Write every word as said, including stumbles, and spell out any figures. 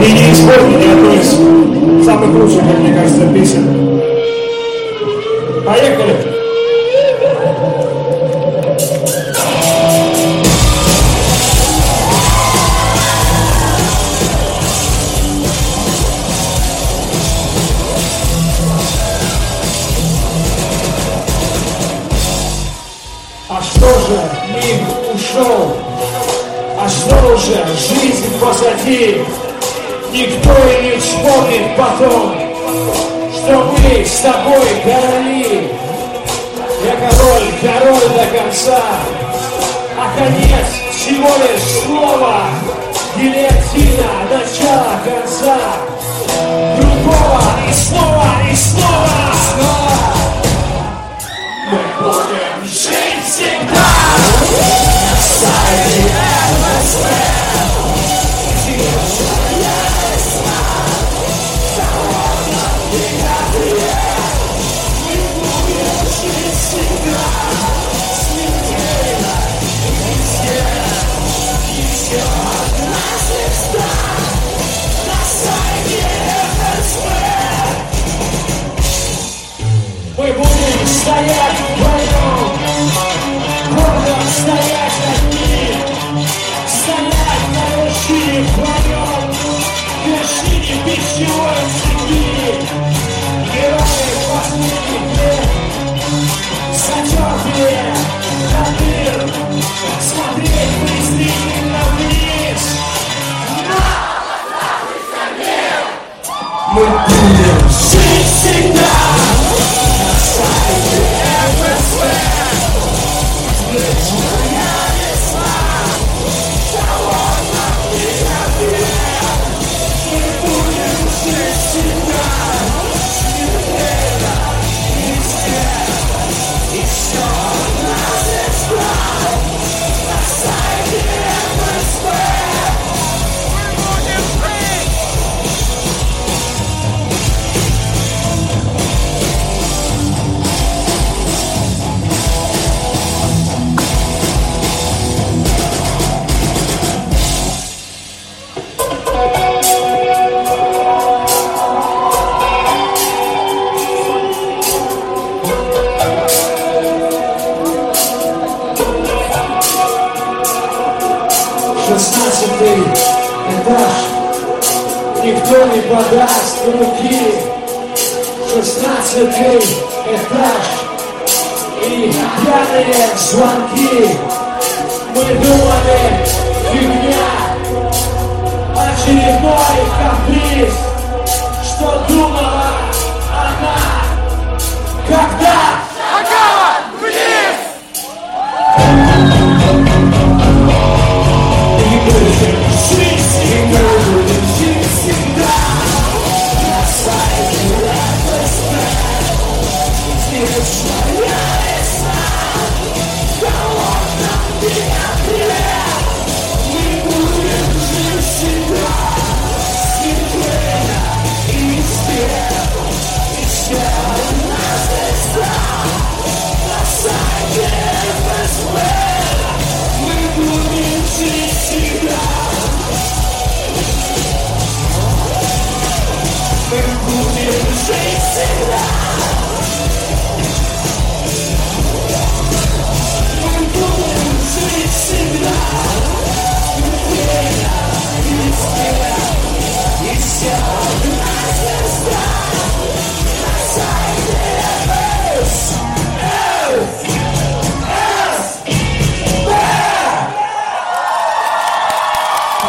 И не исполнили одну из самых лучших, как мне кажется, песен. Поехали! А что же, миг ушел, а что же, жизнь позади. Никто и не вспомнит потом, что мы с тобой короли. Я король, король до конца, а конец всего лишь слово. Гильотина, начало конца, другого и снова, и снова, снова. Мы будем жить всегда на стадии МСВ. Мы будем стоять вдвоем, гордо стоять одни, стоять на вершине вдвоем, вершине пищевой цепи. Герои последних лет, затертые на мир, смотреть презрительно вниз. Мы будем жить всегда. Шестнадцатый этаж, никто не подаст руки. Шестнадцатый этаж и пьяные звонки. Мы думали, фигня, очередной каприз.